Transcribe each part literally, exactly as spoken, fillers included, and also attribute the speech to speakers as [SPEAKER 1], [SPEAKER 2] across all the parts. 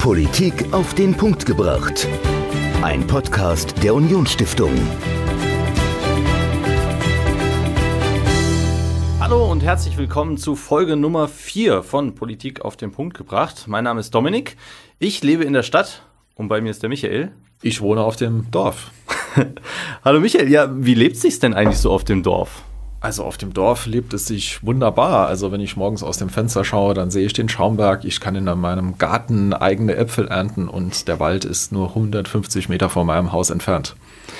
[SPEAKER 1] Politik auf den Punkt gebracht. Ein Podcast der Unionsstiftung.
[SPEAKER 2] Hallo und herzlich willkommen zu Folge Nummer vier von Politik auf den Punkt gebracht. Mein Name ist Dominik, ich lebe in der Stadt und bei mir ist der Michael.
[SPEAKER 3] Ich wohne auf dem Dorf.
[SPEAKER 2] Hallo Michael, ja, wie lebt es sich denn eigentlich so auf dem Dorf?
[SPEAKER 3] Also auf dem Dorf lebt es sich wunderbar. Also wenn ich morgens aus dem Fenster schaue, dann sehe ich den Schaumberg. Ich kann in meinem Garten eigene Äpfel ernten und der Wald ist nur hundertfünfzig Meter von meinem Haus entfernt.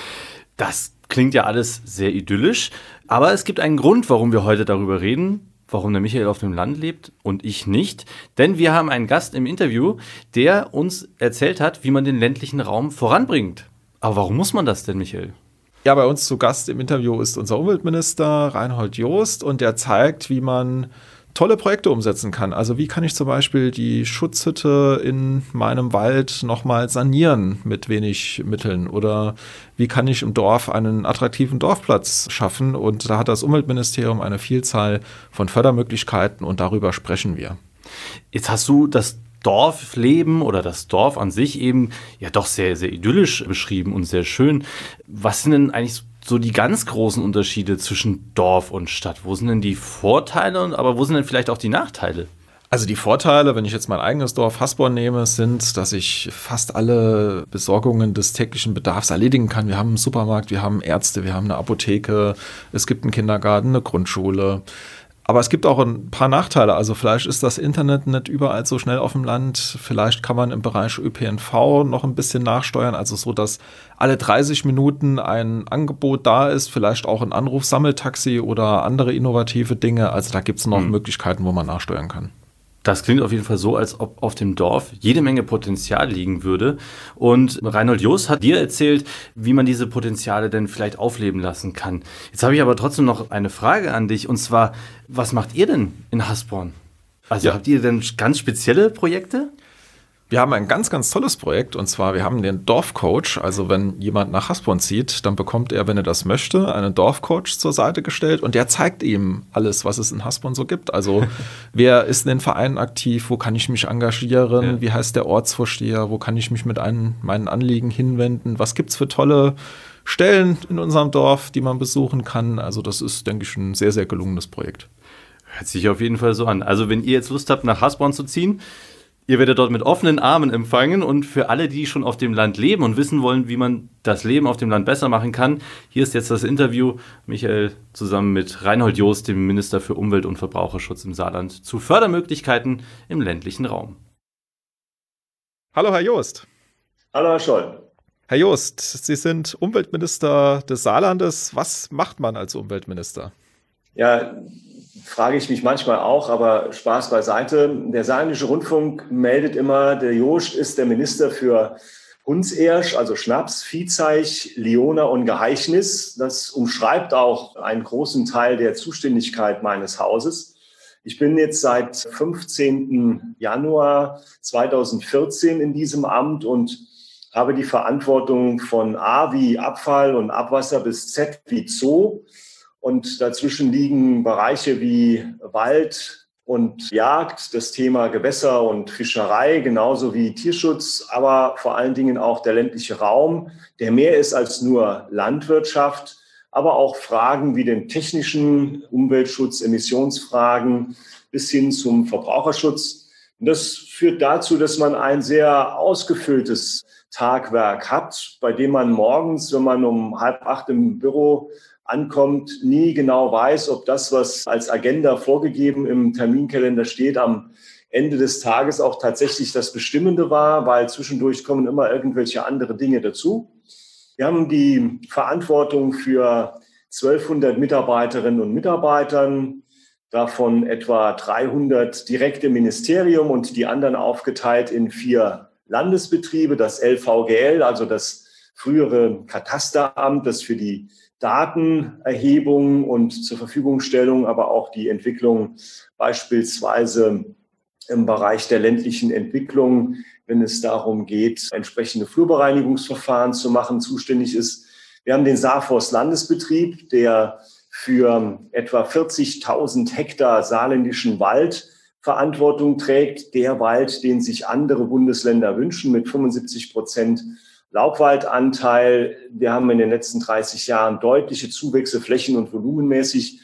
[SPEAKER 2] Das klingt ja alles sehr idyllisch, aber es gibt einen Grund, warum wir heute darüber reden, warum der Michael auf dem Land lebt und ich nicht. Denn wir haben einen Gast im Interview, der uns erzählt hat, wie man den ländlichen Raum voranbringt. Aber warum muss man das denn, Michael?
[SPEAKER 3] Ja, bei uns zu Gast im Interview ist unser Umweltminister Reinhold Jost und der zeigt, wie man tolle Projekte umsetzen kann. Also wie kann ich zum Beispiel die Schutzhütte in meinem Wald nochmal sanieren mit wenig Mitteln oder wie kann ich im Dorf einen attraktiven Dorfplatz schaffen, und da hat das Umweltministerium eine Vielzahl von Fördermöglichkeiten und darüber sprechen wir.
[SPEAKER 2] Jetzt hast du das Dorfleben oder das Dorf an sich eben ja doch sehr, sehr idyllisch beschrieben und sehr schön. Was sind denn eigentlich so die ganz großen Unterschiede zwischen Dorf und Stadt? Wo sind denn die Vorteile, aber wo sind denn vielleicht auch die Nachteile?
[SPEAKER 3] Also die Vorteile, wenn ich jetzt mein eigenes Dorf Hasborn nehme, sind, dass ich fast alle Besorgungen des täglichen Bedarfs erledigen kann. Wir haben einen Supermarkt, wir haben Ärzte, wir haben eine Apotheke, es gibt einen Kindergarten, eine Grundschule. Aber es gibt auch ein paar Nachteile. Also vielleicht ist das Internet nicht überall so schnell auf dem Land. Vielleicht kann man im Bereich Ö P N V noch ein bisschen nachsteuern. Also so, dass alle dreißig Minuten ein Angebot da ist. Vielleicht auch ein Anrufsammeltaxi oder andere innovative Dinge. Also da gibt es noch mhm. Möglichkeiten, wo man nachsteuern kann.
[SPEAKER 2] Das klingt auf jeden Fall so, als ob auf dem Dorf jede Menge Potenzial liegen würde. Und Reinhold Jost hat dir erzählt, wie man diese Potenziale denn vielleicht aufleben lassen kann. Jetzt habe ich aber trotzdem noch eine Frage an dich. Und zwar, was macht ihr denn in Hasborn? Also ja. Habt ihr denn ganz spezielle Projekte?
[SPEAKER 3] Wir haben ein ganz, ganz tolles Projekt, und zwar wir haben den Dorfcoach. Also wenn jemand nach Hasborn zieht, dann bekommt er, wenn er das möchte, einen Dorfcoach zur Seite gestellt und der zeigt ihm alles, was es in Hasborn so gibt. Also wer ist in den Vereinen aktiv, wo kann ich mich engagieren, ja. Wie heißt der Ortsvorsteher, wo kann ich mich mit einem, meinen Anliegen hinwenden, was gibt es für tolle Stellen in unserem Dorf, die man besuchen kann. Also das ist, denke ich, ein sehr, sehr gelungenes Projekt.
[SPEAKER 2] Hört sich auf jeden Fall so an. Also wenn ihr jetzt Lust habt, nach Hasborn zu ziehen, ihr werdet dort mit offenen Armen empfangen, und für alle, die schon auf dem Land leben und wissen wollen, wie man das Leben auf dem Land besser machen kann, hier ist jetzt das Interview, Michael zusammen mit Reinhold Jost, dem Minister für Umwelt und Verbraucherschutz im Saarland, zu Fördermöglichkeiten im ländlichen Raum.
[SPEAKER 3] Hallo Herr Jost.
[SPEAKER 4] Hallo Herr Scholl.
[SPEAKER 3] Herr Jost, Sie sind Umweltminister des Saarlandes. Was macht man als Umweltminister?
[SPEAKER 4] Ja, frage ich mich manchmal auch, aber Spaß beiseite. Der Saarländische Rundfunk meldet immer, der Jost ist der Minister für Hundsersch, also Schnaps, Viehzeich, Lioner und Geheichnis. Das umschreibt auch einen großen Teil der Zuständigkeit meines Hauses. Ich bin jetzt seit fünfzehnten Januar zweitausendvierzehn in diesem Amt und habe die Verantwortung von A wie Abfall und Abwasser bis Z wie Zoo. Und dazwischen liegen Bereiche wie Wald und Jagd, das Thema Gewässer und Fischerei, genauso wie Tierschutz, aber vor allen Dingen auch der ländliche Raum, der mehr ist als nur Landwirtschaft, aber auch Fragen wie den technischen Umweltschutz, Emissionsfragen bis hin zum Verbraucherschutz. Und das führt dazu, dass man ein sehr ausgefülltes Tagwerk hat, bei dem man morgens, wenn man um halb acht im Büro ankommt, nie genau weiß, ob das, was als Agenda vorgegeben im Terminkalender steht, am Ende des Tages auch tatsächlich das Bestimmende war, weil zwischendurch kommen immer irgendwelche andere Dinge dazu. Wir haben die Verantwortung für zwölfhundert Mitarbeiterinnen und Mitarbeitern, davon etwa dreihundert direkt im Ministerium und die anderen aufgeteilt in vier Landesbetriebe, das L V G L, also das frühere Katasteramt, das für die Datenerhebung und zur Verfügungstellung, aber auch die Entwicklung beispielsweise im Bereich der ländlichen Entwicklung, wenn es darum geht, entsprechende Flurbereinigungsverfahren zu machen, zuständig ist. Wir haben den Saarforst-Landesbetrieb, der für etwa vierzigtausend Hektar saarländischen Wald Verantwortung trägt, der Wald, den sich andere Bundesländer wünschen, mit fünfundsiebzig Prozent Laubwaldanteil. Wir haben in den letzten dreißig Jahren deutliche Zuwächse flächen- und volumenmäßig.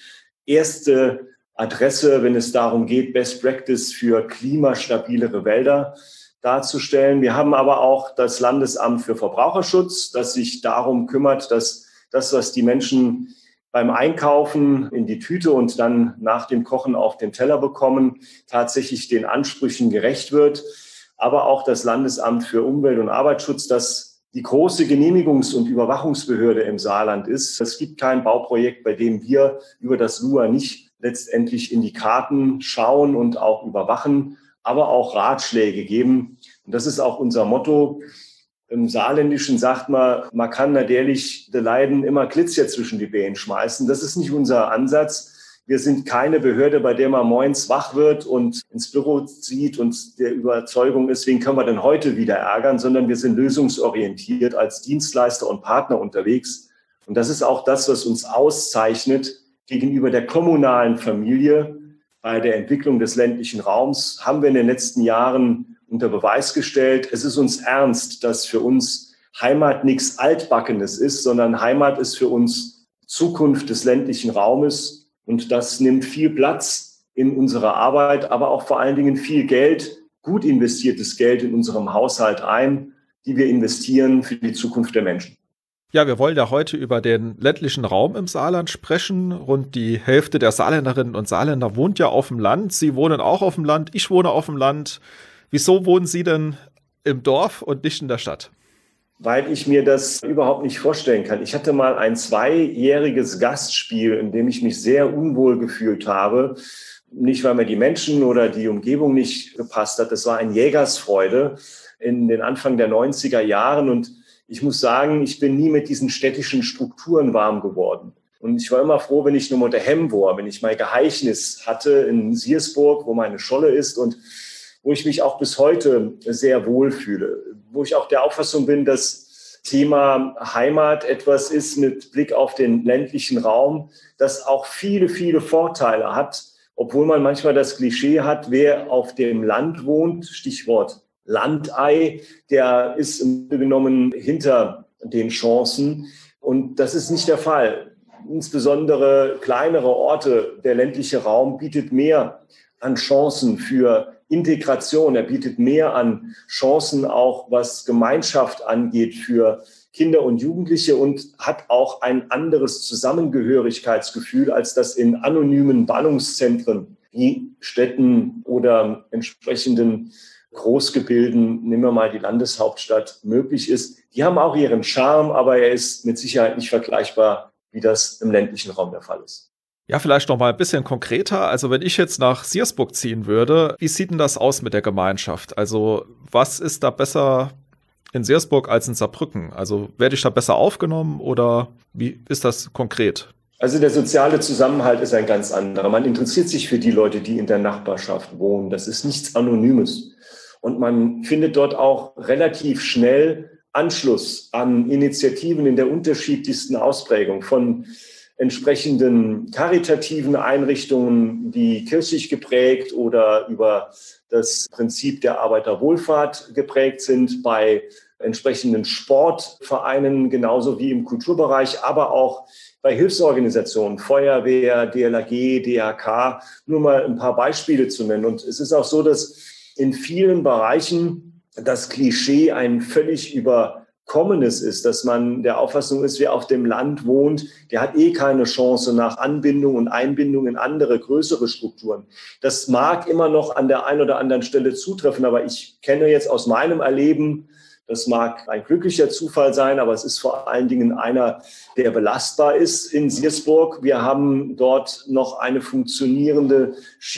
[SPEAKER 4] Erste Adresse, wenn es darum geht, Best Practice für klimastabilere Wälder darzustellen. Wir haben aber auch das Landesamt für Verbraucherschutz, das sich darum kümmert, dass das, was die Menschen beim Einkaufen in die Tüte und dann nach dem Kochen auf den Teller bekommen, tatsächlich den Ansprüchen gerecht wird. Aber auch das Landesamt für Umwelt- und Arbeitsschutz, das die große Genehmigungs- und Überwachungsbehörde im Saarland ist. Es gibt kein Bauprojekt, bei dem wir über das L U A nicht letztendlich in die Karten schauen und auch überwachen, aber auch Ratschläge geben. Und das ist auch unser Motto. Im Saarländischen sagt man, man kann natürlich de Leiden immer Glitzer zwischen die Beine schmeißen. Das ist nicht unser Ansatz. Wir sind keine Behörde, bei der man morgens wach wird und ins Büro zieht und der Überzeugung ist, wen können wir denn heute wieder ärgern, sondern wir sind lösungsorientiert als Dienstleister und Partner unterwegs. Und das ist auch das, was uns auszeichnet gegenüber der kommunalen Familie. Bei der Entwicklung des ländlichen Raums haben wir in den letzten Jahren unter Beweis gestellt, es ist uns ernst, dass für uns Heimat nichts Altbackenes ist, sondern Heimat ist für uns Zukunft des ländlichen Raumes. Und das nimmt viel Platz in unserer Arbeit, aber auch vor allen Dingen viel Geld, gut investiertes Geld in unserem Haushalt ein, die wir investieren für die Zukunft der Menschen.
[SPEAKER 3] Ja, wir wollen ja heute über den ländlichen Raum im Saarland sprechen. Rund die Hälfte der Saarländerinnen und Saarländer wohnt ja auf dem Land. Sie wohnen auch auf dem Land, ich wohne auf dem Land. Wieso wohnen Sie denn im Dorf und nicht in der Stadt?
[SPEAKER 4] Weil ich mir das überhaupt nicht vorstellen kann. Ich hatte mal ein zweijähriges Gastspiel, in dem ich mich sehr unwohl gefühlt habe. Nicht, weil mir die Menschen oder die Umgebung nicht gepasst hat. Das war ein Jägersfreude in den Anfang der neunziger Jahren. Und ich muss sagen, ich bin nie mit diesen städtischen Strukturen warm geworden. Und ich war immer froh, wenn ich nur unter Hemm war, wenn ich mein Geheichnis hatte in Siersburg, wo meine Scholle ist und wo ich mich auch bis heute sehr wohl fühle, wo ich auch der Auffassung bin, dass Thema Heimat etwas ist mit Blick auf den ländlichen Raum, das auch viele, viele Vorteile hat, obwohl man manchmal das Klischee hat, wer auf dem Land wohnt, Stichwort Landei, der ist im Grunde genommen hinter den Chancen. Und das ist nicht der Fall. Insbesondere kleinere Orte, der ländliche Raum bietet mehr an Chancen für Integration. Er bietet mehr an Chancen auch, was Gemeinschaft angeht für Kinder und Jugendliche und hat auch ein anderes Zusammengehörigkeitsgefühl, als das in anonymen Ballungszentren wie Städten oder entsprechenden Großgebilden, nehmen wir mal die Landeshauptstadt, möglich ist. Die haben auch ihren Charme, aber er ist mit Sicherheit nicht vergleichbar, wie das im ländlichen Raum der Fall ist.
[SPEAKER 3] Ja, vielleicht noch mal ein bisschen konkreter. Also wenn ich jetzt nach Siersburg ziehen würde, wie sieht denn das aus mit der Gemeinschaft? Also was ist da besser in Siersburg als in Saarbrücken? Also werde ich da besser aufgenommen oder wie ist das konkret?
[SPEAKER 4] Also der soziale Zusammenhalt ist ein ganz anderer. Man interessiert sich für die Leute, die in der Nachbarschaft wohnen. Das ist nichts Anonymes. Und man findet dort auch relativ schnell Anschluss an Initiativen in der unterschiedlichsten Ausprägung von entsprechenden karitativen Einrichtungen, die kirchlich geprägt oder über das Prinzip der Arbeiterwohlfahrt geprägt sind, bei entsprechenden Sportvereinen genauso wie im Kulturbereich, aber auch bei Hilfsorganisationen, Feuerwehr, D L R G, D R K, nur mal ein paar Beispiele zu nennen. Und es ist auch so, dass in vielen Bereichen das Klischee ein völlig überkommenes ist, dass man der Auffassung ist, wer auf dem Land wohnt, der hat eh keine Chance nach Anbindung und Einbindung in andere, größere Strukturen. Das mag immer noch an der einen oder anderen Stelle zutreffen, aber ich kenne jetzt aus meinem Erleben, das mag ein glücklicher Zufall sein, aber es ist vor allen Dingen einer, der belastbar ist in Siersburg. Wir haben dort noch eine funktionierende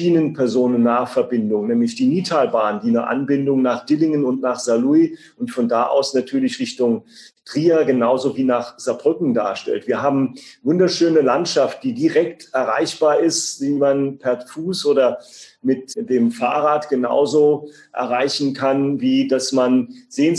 [SPEAKER 4] Schienenpersonennahverbindung, nämlich die Nitalbahn, die eine Anbindung nach Dillingen und nach Saarlouis und von da aus natürlich Richtung Trier genauso wie nach Saarbrücken darstellt. Wir haben wunderschöne Landschaft, die direkt erreichbar ist, die man per Fuß oder mit dem Fahrrad genauso erreichen kann, wie dass man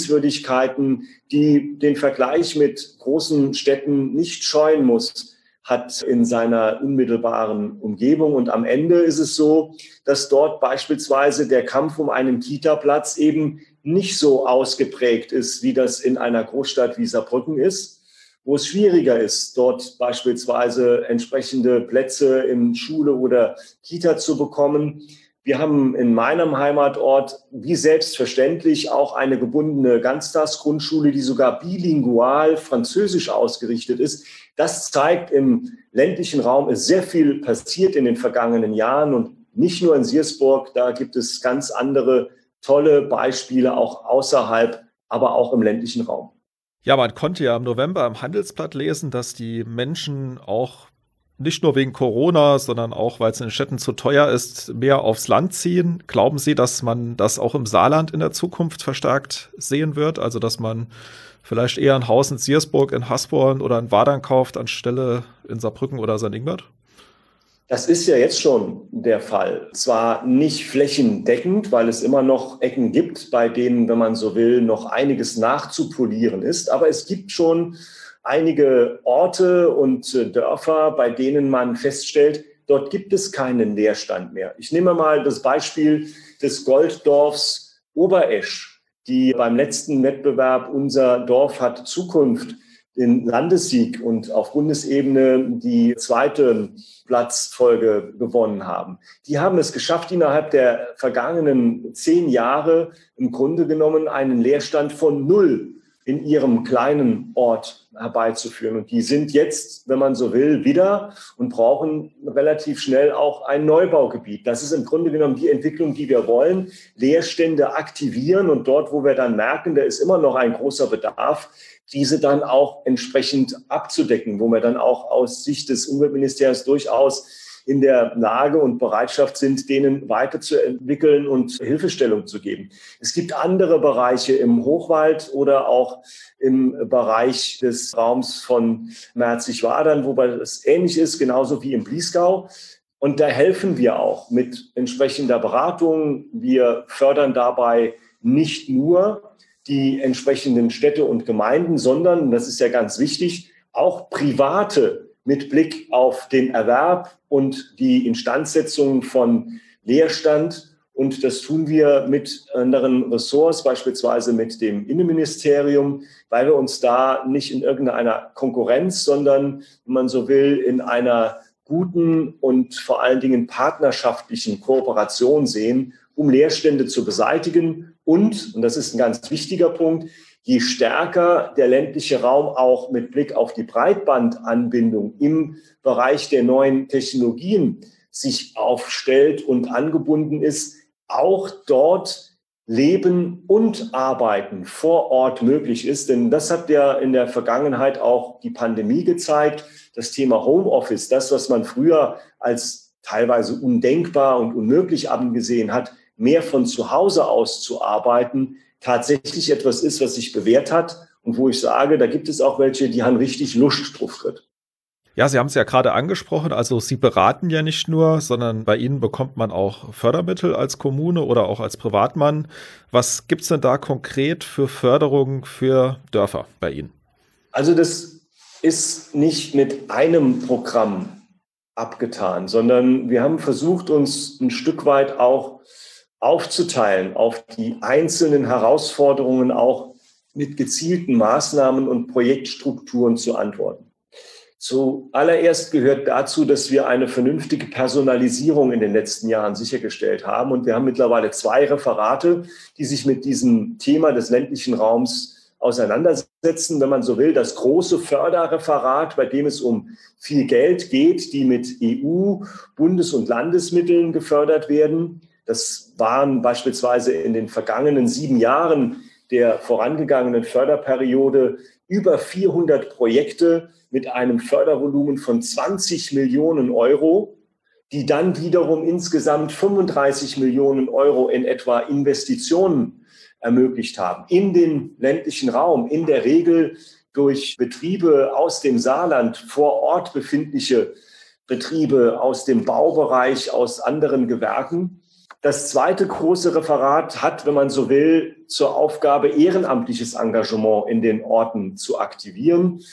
[SPEAKER 4] Sehenswürdigkeiten, die den Vergleich mit großen Städten nicht scheuen muss, hat in seiner unmittelbaren Umgebung. Und am Ende ist es so, dass dort beispielsweise der Kampf um einen Kita-Platz eben nicht so ausgeprägt ist, wie das in einer Großstadt wie Saarbrücken ist, wo es schwieriger ist, dort beispielsweise entsprechende Plätze in Schule oder Kita zu bekommen. Wir haben in meinem Heimatort wie selbstverständlich auch eine gebundene Ganztagsgrundschule, die sogar bilingual französisch ausgerichtet ist. Das zeigt, im ländlichen Raum ist sehr viel passiert in den vergangenen Jahren und nicht nur in Siersburg, da gibt es ganz andere tolle Beispiele auch außerhalb, aber auch im ländlichen Raum.
[SPEAKER 3] Ja, man konnte ja im November im Handelsblatt lesen, dass die Menschen auch nicht nur wegen Corona, sondern auch, weil es in den Städten zu teuer ist, mehr aufs Land ziehen. Glauben Sie, dass man das auch im Saarland in der Zukunft verstärkt sehen wird? Also, dass man vielleicht eher ein Haus in Siersburg, in Hasborn oder in Wadern kauft, anstelle in Saarbrücken oder Sankt Ingbert?
[SPEAKER 4] Das ist ja jetzt schon der Fall. Zwar nicht flächendeckend, weil es immer noch Ecken gibt, bei denen, wenn man so will, noch einiges nachzupolieren ist. Aber es gibt schon einige Orte und Dörfer, bei denen man feststellt, dort gibt es keinen Leerstand mehr. Ich nehme mal das Beispiel des Golddorfs Oberesch, die beim letzten Wettbewerb Unser Dorf hat Zukunft den Landessieg und auf Bundesebene die zweite Platzfolge gewonnen haben. Die haben es geschafft, innerhalb der vergangenen zehn Jahre im Grunde genommen einen Leerstand von null in ihrem kleinen Ort herbeizuführen. Und die sind jetzt, wenn man so will, wieder und brauchen relativ schnell auch ein Neubaugebiet. Das ist im Grunde genommen die Entwicklung, die wir wollen. Leerstände aktivieren und dort, wo wir dann merken, da ist immer noch ein großer Bedarf, diese dann auch entsprechend abzudecken, wo wir dann auch aus Sicht des Umweltministeriums durchaus in der Lage und Bereitschaft sind, denen weiterzuentwickeln und Hilfestellung zu geben. Es gibt andere Bereiche im Hochwald oder auch im Bereich des Raums von Merzig-Wadern, wobei das ähnlich ist, genauso wie im Bliesgau. Und da helfen wir auch mit entsprechender Beratung. Wir fördern dabei nicht nur die entsprechenden Städte und Gemeinden, sondern, das ist ja ganz wichtig, auch Private mit Blick auf den Erwerb und die Instandsetzung von Leerstand. Und das tun wir mit anderen Ressorts, beispielsweise mit dem Innenministerium, weil wir uns da nicht in irgendeiner Konkurrenz, sondern, wenn man so will, in einer guten und vor allen Dingen partnerschaftlichen Kooperation sehen, um Leerstände zu beseitigen. Und, und das ist ein ganz wichtiger Punkt, je stärker der ländliche Raum auch mit Blick auf die Breitbandanbindung im Bereich der neuen Technologien sich aufstellt und angebunden ist, auch dort Leben und Arbeiten vor Ort möglich ist. Denn das hat ja in der Vergangenheit auch die Pandemie gezeigt. Das Thema Homeoffice, das, was man früher als teilweise undenkbar und unmöglich angesehen hat, mehr von zu Hause aus zu arbeiten, tatsächlich etwas ist, was sich bewährt hat und wo ich sage, da gibt es auch welche, die haben richtig Lust drauf drin.
[SPEAKER 3] Ja, Sie haben es ja gerade angesprochen, also Sie beraten ja nicht nur, sondern bei Ihnen bekommt man auch Fördermittel als Kommune oder auch als Privatmann. Was gibt es denn da konkret für Förderung für Dörfer bei Ihnen?
[SPEAKER 4] Also das ist nicht mit einem Programm abgetan, sondern wir haben versucht, uns ein Stück weit auch aufzuteilen auf die einzelnen Herausforderungen, auch mit gezielten Maßnahmen und Projektstrukturen zu antworten. Zuallererst gehört dazu, dass wir eine vernünftige Personalisierung in den letzten Jahren sichergestellt haben. Und wir haben mittlerweile zwei Referate, die sich mit diesem Thema des ländlichen Raums auseinandersetzen. Wenn man so will, das große Förderreferat, bei dem es um viel Geld geht, die mit E U-, Bundes- und Landesmitteln gefördert werden. Das waren beispielsweise in den vergangenen sieben Jahren der vorangegangenen Förderperiode über vierhundert Projekte mit einem Fördervolumen von zwanzig Millionen Euro, die dann wiederum insgesamt fünfunddreißig Millionen Euro in etwa Investitionen ermöglicht haben. In den ländlichen Raum, in der Regel durch Betriebe aus dem Saarland, vor Ort befindliche Betriebe aus dem Baubereich, aus anderen Gewerken. Das zweite große Referat hat, wenn man so will, zur Aufgabe, ehrenamtliches Engagement in den Orten zu aktivieren.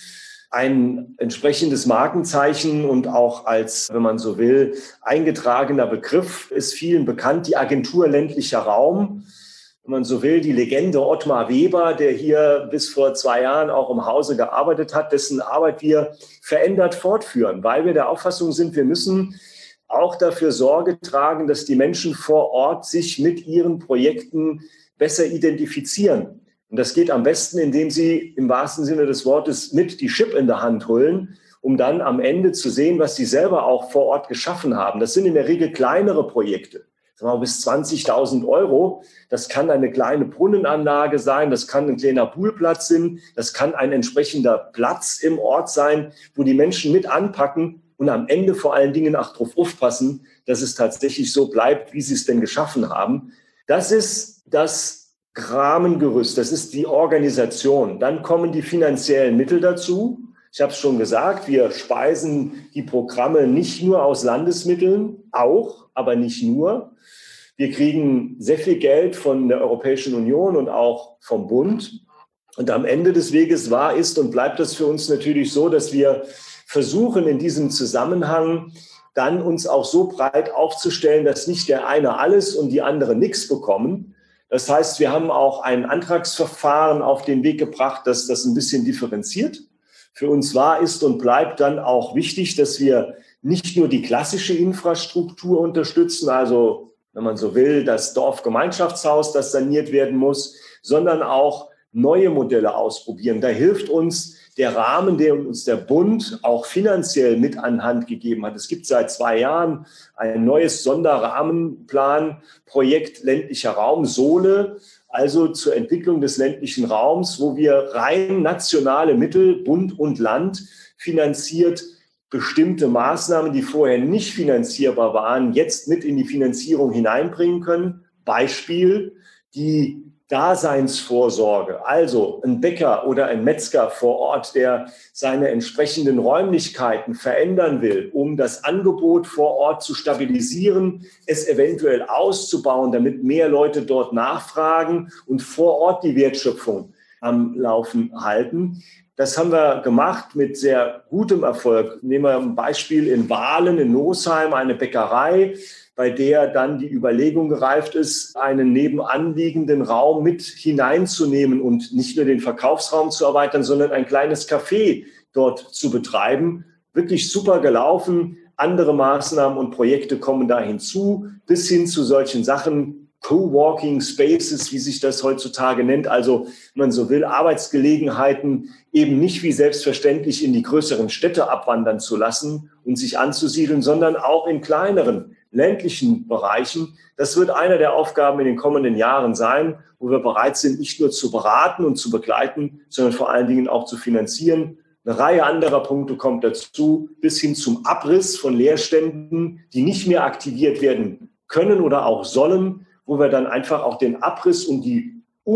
[SPEAKER 4] ein entsprechendes Markenzeichen und auch als, wenn man so will, eingetragener Begriff ist vielen bekannt, die Agentur ländlicher Raum. Wenn man so will, die Legende Ottmar Weber, der hier bis vor zwei Jahren auch im Hause gearbeitet hat, dessen Arbeit wir verändert fortführen, weil wir der Auffassung sind, wir müssen auch dafür Sorge tragen, dass die Menschen vor Ort sich mit ihren Projekten besser identifizieren. Und das geht am besten, indem sie im wahrsten Sinne des Wortes mit die Chip in der Hand holen, um dann am Ende zu sehen, was sie selber auch vor Ort geschaffen haben. Das sind in der Regel kleinere Projekte, sagen wir mal bis zwanzigtausend Euro. Das kann eine kleine Brunnenanlage sein, das kann ein kleiner Poolplatz sein, das kann ein entsprechender Platz im Ort sein, wo die Menschen mit anpacken und am Ende vor allen Dingen auch darauf aufpassen, dass es tatsächlich so bleibt, wie sie es denn geschaffen haben. Das ist das Rahmengerüst, das ist die Organisation. Dann kommen die finanziellen Mittel dazu. Ich habe es schon gesagt, wir speisen die Programme nicht nur aus Landesmitteln, auch, aber nicht nur. Wir kriegen sehr viel Geld von der Europäischen Union und auch vom Bund. Und am Ende des Weges war, ist und bleibt es für uns natürlich so, dass wir versuchen in diesem Zusammenhang dann uns auch so breit aufzustellen, dass nicht der eine alles und die andere nichts bekommen. Das heißt, wir haben auch ein Antragsverfahren auf den Weg gebracht, das das ein bisschen differenziert. Für uns war, ist und bleibt dann auch wichtig, dass wir nicht nur die klassische Infrastruktur unterstützen, also wenn man so will, das Dorfgemeinschaftshaus, das saniert werden muss, sondern auch neue Modelle ausprobieren. Da hilft uns der Rahmen, den uns der Bund auch finanziell mit an Hand gegeben hat. Es gibt seit zwei Jahren ein neues Sonderrahmenplanprojekt ländlicher Raum, SOLE, also zur Entwicklung des ländlichen Raums, wo wir rein nationale Mittel, Bund und Land finanziert, bestimmte Maßnahmen, die vorher nicht finanzierbar waren, jetzt mit in die Finanzierung hineinbringen können. Beispiel, die Daseinsvorsorge, also ein Bäcker oder ein Metzger vor Ort, der seine entsprechenden Räumlichkeiten verändern will, um das Angebot vor Ort zu stabilisieren, es eventuell auszubauen, damit mehr Leute dort nachfragen und vor Ort die Wertschöpfung am Laufen halten. Das haben wir gemacht mit sehr gutem Erfolg. Nehmen wir ein Beispiel in Wahlen, in Nosheim, eine Bäckerei, bei der dann die Überlegung gereift ist, einen nebenanliegenden Raum mit hineinzunehmen und nicht nur den Verkaufsraum zu erweitern, sondern ein kleines Café dort zu betreiben. Wirklich super gelaufen. Andere Maßnahmen und Projekte kommen da hinzu, bis hin zu solchen Sachen, Coworking Spaces, wie sich das heutzutage nennt. Also, wenn man so will, Arbeitsgelegenheiten eben nicht wie selbstverständlich in die größeren Städte abwandern zu lassen und sich anzusiedeln, sondern auch in kleineren ländlichen Bereichen. Das wird eine der Aufgaben in den kommenden Jahren sein, wo wir bereit sind, nicht nur zu beraten und zu begleiten, sondern vor allen Dingen auch zu finanzieren. Eine Reihe anderer Punkte kommt dazu, bis hin zum Abriss von Leerständen, die nicht mehr aktiviert werden können oder auch sollen, wo wir dann einfach auch den Abriss und die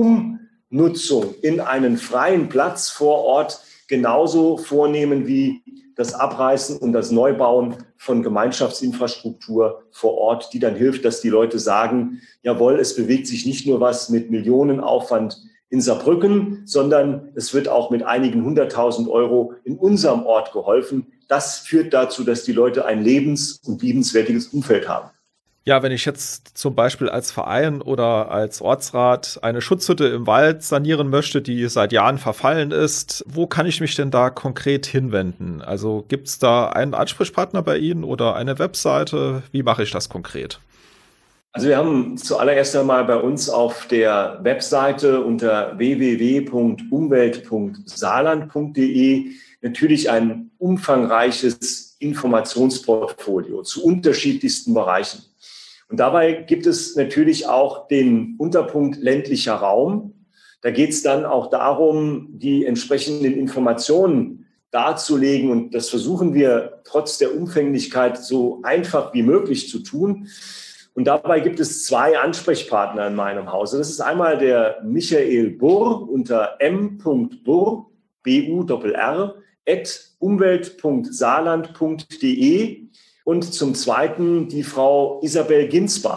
[SPEAKER 4] Umnutzung in einen freien Platz vor Ort genauso vornehmen wie das Abreißen und das Neubauen von Gemeinschaftsinfrastruktur vor Ort, die dann hilft, dass die Leute sagen, jawohl, es bewegt sich nicht nur was mit Millionenaufwand in Saarbrücken, sondern es wird auch mit einigen hunderttausend Euro in unserem Ort geholfen. Das führt dazu, dass die Leute ein lebens- und liebenswertiges Umfeld haben.
[SPEAKER 3] Ja, wenn ich jetzt zum Beispiel als Verein oder als Ortsrat eine Schutzhütte im Wald sanieren möchte, die seit Jahren verfallen ist, wo kann ich mich denn da konkret hinwenden? Also gibt es da einen Ansprechpartner bei Ihnen oder eine Webseite? Wie mache ich das konkret?
[SPEAKER 4] Also wir haben zuallererst einmal bei uns auf der Webseite unter w w w punkt umwelt punkt saarland punkt d e natürlich ein umfangreiches Informationsportfolio zu unterschiedlichsten Bereichen. Und dabei gibt es natürlich auch den Unterpunkt ländlicher Raum. Da geht es dann auch darum, die entsprechenden Informationen darzulegen. Und das versuchen wir trotz der Umfänglichkeit so einfach wie möglich zu tun. Und dabei gibt es zwei Ansprechpartner in meinem Hause. Das ist einmal der Michael Burr unter m punkt burr, B U R R, at umwelt punkt saarland punkt d e. Und zum Zweiten die Frau Isabel Ginsbach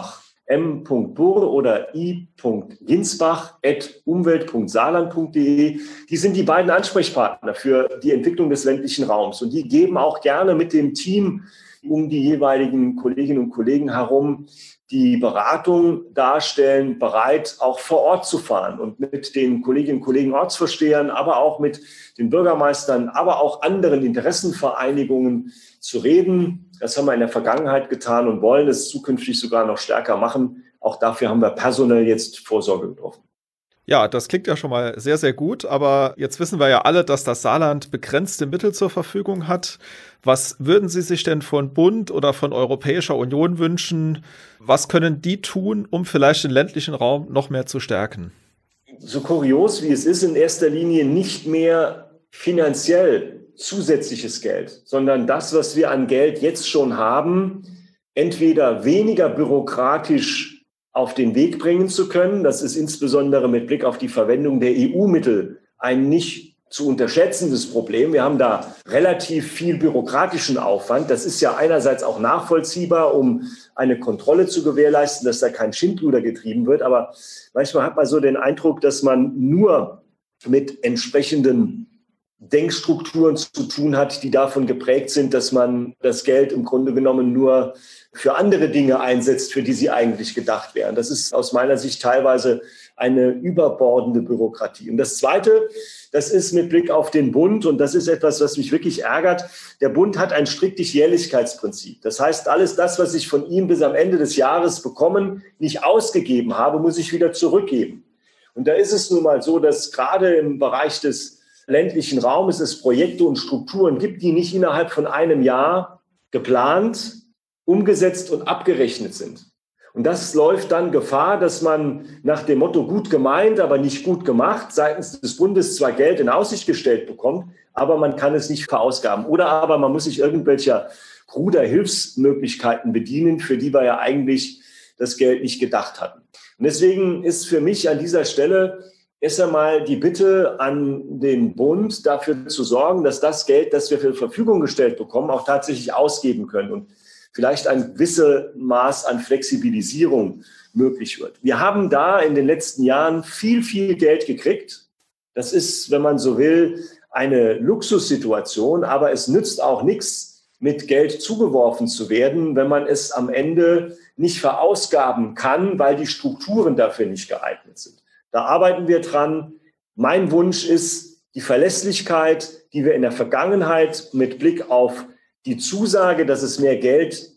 [SPEAKER 4] m punkt burr oder i punkt ginsbach at umwelt punkt saarland punkt de. Die sind die beiden Ansprechpartner für die Entwicklung des ländlichen Raums. Und die geben auch gerne mit dem Team um die jeweiligen Kolleginnen und Kollegen herum die Beratung darstellen, bereit, auch vor Ort zu fahren und mit den Kolleginnen und Kollegen Ortsvorstehern, aber auch mit den Bürgermeistern, aber auch anderen Interessenvereinigungen zu reden. Das haben wir in der Vergangenheit getan und wollen es zukünftig sogar noch stärker machen. Auch dafür haben wir personell jetzt Vorsorge getroffen.
[SPEAKER 3] Ja, das klingt ja schon mal sehr, sehr gut, aber jetzt wissen wir ja alle, dass das Saarland begrenzte Mittel zur Verfügung hat. Was würden Sie sich denn von Bund oder von Europäischer Union wünschen? Was können die tun, um vielleicht den ländlichen Raum noch mehr zu stärken?
[SPEAKER 4] So kurios wie es ist, in erster Linie nicht mehr finanziell zusätzliches Geld, sondern das, was wir an Geld jetzt schon haben, entweder weniger bürokratisch auf den Weg bringen zu können. Das ist insbesondere mit Blick auf die Verwendung der E U-Mittel ein nicht zu unterschätzendes Problem. Wir haben da relativ viel bürokratischen Aufwand. Das ist ja einerseits auch nachvollziehbar, um eine Kontrolle zu gewährleisten, dass da kein Schindluder getrieben wird. Aber manchmal hat man so den Eindruck, dass man nur mit entsprechenden Denkstrukturen zu tun hat, die davon geprägt sind, dass man das Geld im Grunde genommen nur für andere Dinge einsetzt, für die sie eigentlich gedacht wären. Das ist aus meiner Sicht teilweise eine überbordende Bürokratie. Und das Zweite, das ist mit Blick auf den Bund, und das ist etwas, was mich wirklich ärgert. Der Bund hat ein striktes Jährlichkeitsprinzip. Das heißt, alles das, was ich von ihm bis am Ende des Jahres bekommen, nicht ausgegeben habe, muss ich wieder zurückgeben. Und da ist es nun mal so, dass gerade im Bereich des ländlichen Raumes es Projekte und Strukturen gibt, die nicht innerhalb von einem Jahr geplant, umgesetzt und abgerechnet sind. Und das läuft dann Gefahr, dass man nach dem Motto gut gemeint, aber nicht gut gemacht seitens des Bundes zwar Geld in Aussicht gestellt bekommt, aber man kann es nicht verausgaben. Oder aber man muss sich irgendwelcher kruder Hilfsmöglichkeiten bedienen, für die wir ja eigentlich das Geld nicht gedacht hatten. Und deswegen ist für mich an dieser Stelle erst einmal die Bitte an den Bund, dafür zu sorgen, dass das Geld, das wir zur Verfügung gestellt bekommen, auch tatsächlich ausgeben können und vielleicht ein gewisses Maß an Flexibilisierung möglich wird. Wir haben da in den letzten Jahren viel, viel Geld gekriegt. Das ist, wenn man so will, eine Luxussituation, aber es nützt auch nichts, mit Geld zugeworfen zu werden, wenn man es am Ende nicht verausgaben kann, weil die Strukturen dafür nicht geeignet sind. Da arbeiten wir dran. Mein Wunsch ist die Verlässlichkeit, die wir in der Vergangenheit mit Blick auf die Zusage, dass es mehr Geld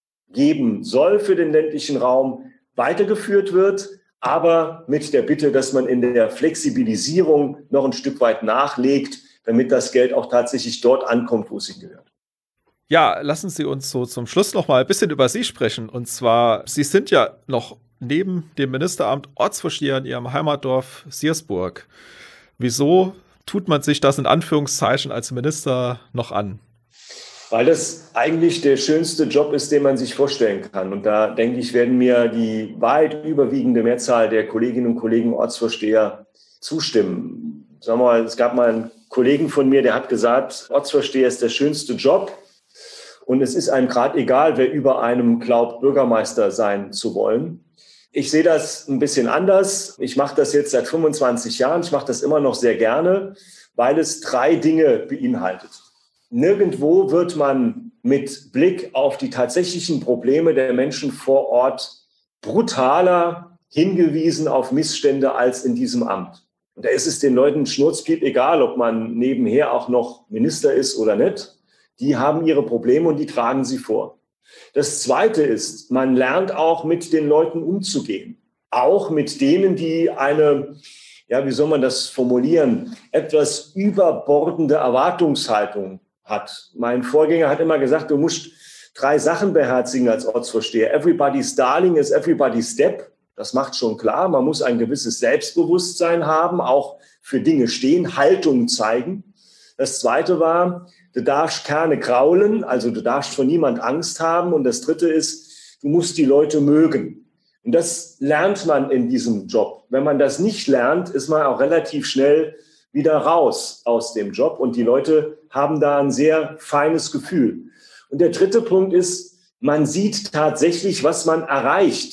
[SPEAKER 4] geben soll für den ländlichen Raum, weitergeführt wird, aber mit der Bitte, dass man in der Flexibilisierung noch ein Stück weit nachlegt, damit das Geld auch tatsächlich dort ankommt, wo es hingehört.
[SPEAKER 3] Ja, lassen Sie uns so zum Schluss noch mal ein bisschen über Sie sprechen. Und zwar, Sie sind ja noch neben dem Ministeramt Ortsvorsteher in Ihrem Heimatdorf Siersburg. Wieso tut man sich das in Anführungszeichen als Minister noch an?
[SPEAKER 4] Weil das eigentlich der schönste Job ist, den man sich vorstellen kann. Und da, denke ich, werden mir die weit überwiegende Mehrzahl der Kolleginnen und Kollegen Ortsvorsteher zustimmen. Sagen wir mal, es gab mal einen Kollegen von mir, der hat gesagt, Ortsvorsteher ist der schönste Job. Und es ist einem gerade egal, wer über einem glaubt, Bürgermeister sein zu wollen. Ich sehe das ein bisschen anders. Ich mache das jetzt seit fünfundzwanzig Jahren. Ich mache das immer noch sehr gerne, weil es drei Dinge beinhaltet. Nirgendwo wird man mit Blick auf die tatsächlichen Probleme der Menschen vor Ort brutaler hingewiesen auf Missstände als in diesem Amt. Und da ist es den Leuten schnurzpiep egal, ob man nebenher auch noch Minister ist oder nicht. Die haben ihre Probleme und die tragen sie vor. Das Zweite ist, man lernt auch mit den Leuten umzugehen. Auch mit denen, die eine, ja, wie soll man das formulieren, etwas überbordende Erwartungshaltung hat. Mein Vorgänger hat immer gesagt, du musst drei Sachen beherzigen als Ortsvorsteher. Everybody's darling is everybody's step. Das macht schon klar. Man muss ein gewisses Selbstbewusstsein haben, auch für Dinge stehen, Haltung zeigen. Das Zweite war, du darfst keine graulen, also du darfst vor niemand Angst haben. Und das Dritte ist, du musst die Leute mögen. Und das lernt man in diesem Job. Wenn man das nicht lernt, ist man auch relativ schnell wieder raus aus dem Job. Und die Leute haben da ein sehr feines Gefühl. Und der dritte Punkt ist, man sieht tatsächlich, was man erreicht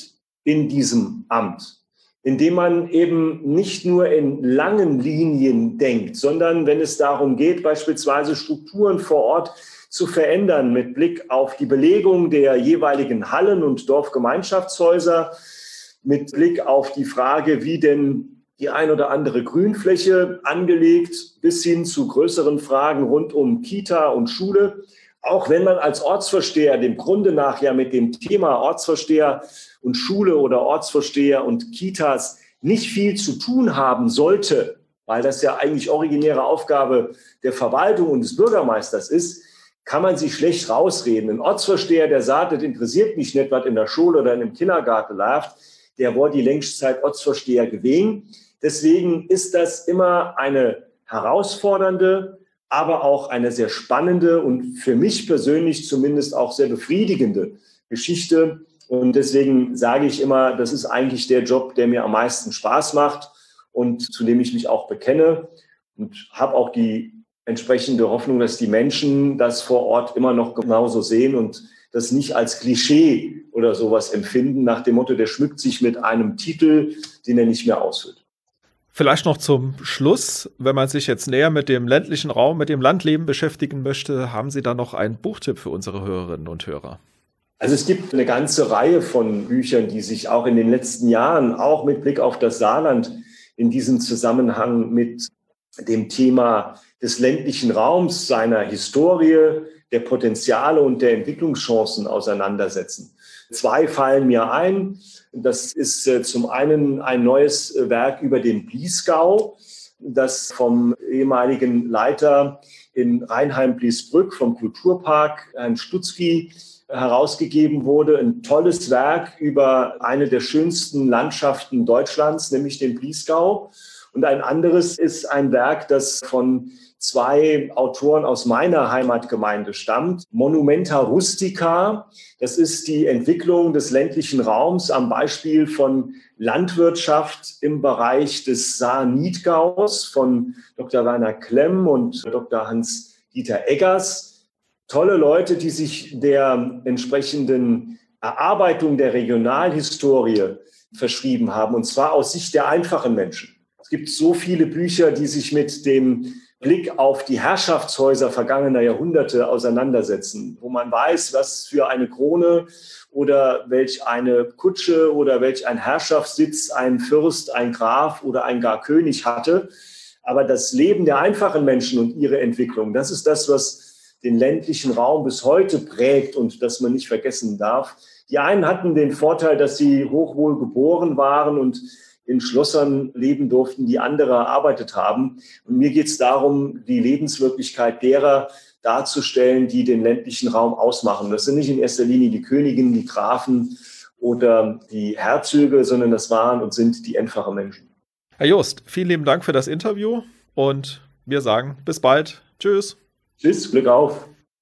[SPEAKER 4] in diesem Amt, indem man eben nicht nur in langen Linien denkt, sondern wenn es darum geht, beispielsweise Strukturen vor Ort zu verändern mit Blick auf die Belegung der jeweiligen Hallen und Dorfgemeinschaftshäuser, mit Blick auf die Frage, wie denn die ein oder andere Grünfläche angelegt, bis hin zu größeren Fragen rund um Kita und Schule. Auch wenn man als Ortsvorsteher dem Grunde nach ja mit dem Thema Ortsvorsteher und Schule oder Ortsvorsteher und Kitas nicht viel zu tun haben sollte, weil das ja eigentlich originäre Aufgabe der Verwaltung und des Bürgermeisters ist, kann man sich schlecht rausreden. Ein Ortsvorsteher, der sagt, das interessiert mich nicht, was in der Schule oder in einem Kindergarten läuft, der war die längste Zeit Ortsvorsteher gewesen. Deswegen ist das immer eine herausfordernde, aber auch eine sehr spannende und für mich persönlich zumindest auch sehr befriedigende Geschichte. Und deswegen sage ich immer, das ist eigentlich der Job, der mir am meisten Spaß macht und zu dem ich mich auch bekenne und habe auch die entsprechende Hoffnung, dass die Menschen das vor Ort immer noch genauso sehen und das nicht als Klischee oder sowas empfinden, nach dem Motto, der schmückt sich mit einem Titel, den er nicht mehr ausfüllt.
[SPEAKER 3] Vielleicht noch zum Schluss, wenn man sich jetzt näher mit dem ländlichen Raum, mit dem Landleben beschäftigen möchte, haben Sie da noch einen Buchtipp für unsere Hörerinnen und Hörer?
[SPEAKER 4] Also es gibt eine ganze Reihe von Büchern, die sich auch in den letzten Jahren, auch mit Blick auf das Saarland, in diesem Zusammenhang mit dem Thema des ländlichen Raums, seiner Historie, der Potenziale und der Entwicklungschancen auseinandersetzen. Zwei fallen mir ein. Das ist äh, zum einen ein neues äh, Werk über den Bliesgau, das vom ehemaligen Leiter in Rheinheim-Bliesbrück vom Kulturpark, Herrn Stutzki, herausgegeben wurde. Ein tolles Werk über eine der schönsten Landschaften Deutschlands, nämlich den Bliesgau. Und ein anderes ist ein Werk, das von zwei Autoren aus meiner Heimatgemeinde stammt. Monumenta Rustica, das ist die Entwicklung des ländlichen Raums am Beispiel von Landwirtschaft im Bereich des Saar-Niedgaus von Doktor Werner Klemm und Doktor Hans-Dieter Eggers. Tolle Leute, die sich der entsprechenden Erarbeitung der Regionalhistorie verschrieben haben, und zwar aus Sicht der einfachen Menschen. Es gibt so viele Bücher, die sich mit dem Blick auf die Herrschaftshäuser vergangener Jahrhunderte auseinandersetzen, wo man weiß, was für eine Krone oder welch eine Kutsche oder welch ein Herrschaftssitz ein Fürst, ein Graf oder ein gar König hatte. Aber das Leben der einfachen Menschen und ihre Entwicklung, das ist das, was den ländlichen Raum bis heute prägt und das man nicht vergessen darf. Die einen hatten den Vorteil, dass sie hochwohl geboren waren und in Schlossern leben durften, die andere erarbeitet haben. Und mir geht es darum, die Lebenswirklichkeit derer darzustellen, die den ländlichen Raum ausmachen. Das sind nicht in erster Linie die Königinnen, die Grafen oder die Herzöge, sondern das waren und sind die einfachen Menschen.
[SPEAKER 3] Herr Jost, vielen lieben Dank für das Interview und wir sagen bis bald. Tschüss.
[SPEAKER 4] Tschüss, Glück auf.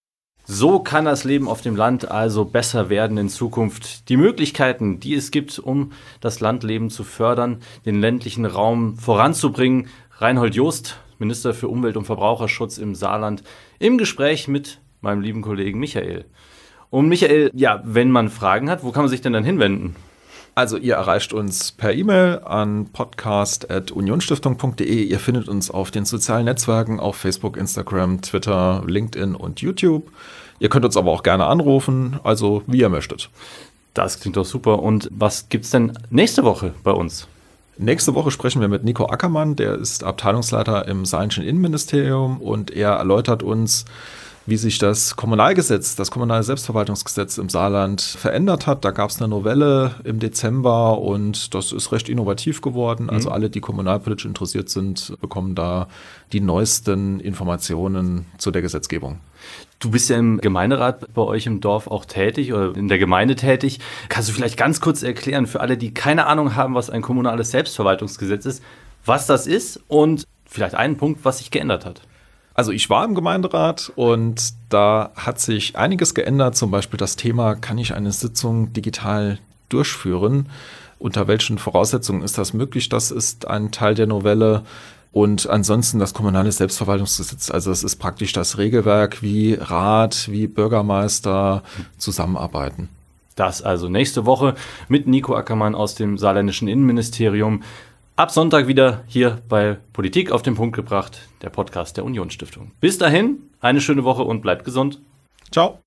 [SPEAKER 2] So kann das Leben auf dem Land also besser werden in Zukunft. Die Möglichkeiten, die es gibt, um das Landleben zu fördern, den ländlichen Raum voranzubringen. Reinhold Jost, Minister für Umwelt und Verbraucherschutz im Saarland, im Gespräch mit meinem lieben Kollegen Michael. Und Michael, ja, wenn man Fragen hat, wo kann man sich denn dann hinwenden?
[SPEAKER 3] Also ihr erreicht uns per E-Mail an podcast at unionstiftung punkt de. Ihr findet uns auf den sozialen Netzwerken, auf Facebook, Instagram, Twitter, LinkedIn und YouTube. Ihr könnt uns aber auch gerne anrufen, also wie ihr möchtet.
[SPEAKER 2] Das klingt doch super. Und was gibt's denn nächste Woche bei uns?
[SPEAKER 3] Nächste Woche sprechen wir mit Nico Ackermann, der ist Abteilungsleiter im Saarländischen Innenministerium und er erläutert uns, wie sich das Kommunalgesetz, das kommunale Selbstverwaltungsgesetz im Saarland verändert hat. Da gab es eine Novelle im Dezember und das ist recht innovativ geworden. Also alle, die kommunalpolitisch interessiert sind, bekommen da die neuesten Informationen zu der Gesetzgebung.
[SPEAKER 2] Du bist ja im Gemeinderat bei euch im Dorf auch tätig oder in der Gemeinde tätig. Kannst du vielleicht ganz kurz erklären für alle, die keine Ahnung haben, was ein kommunales Selbstverwaltungsgesetz ist, was das ist und vielleicht einen Punkt, was sich geändert hat?
[SPEAKER 3] Also ich war im Gemeinderat und da hat sich einiges geändert, zum Beispiel das Thema, kann ich eine Sitzung digital durchführen? Unter welchen Voraussetzungen ist das möglich? Das ist ein Teil der Novelle. Und ansonsten das kommunale Selbstverwaltungsgesetz, also es ist praktisch das Regelwerk, wie Rat, wie Bürgermeister zusammenarbeiten.
[SPEAKER 2] Das also nächste Woche mit Nico Ackermann aus dem saarländischen Innenministerium. Ab Sonntag wieder hier bei Politik auf den Punkt gebracht, der Podcast der Unionsstiftung. Bis dahin, eine schöne Woche und bleibt gesund.
[SPEAKER 3] Ciao.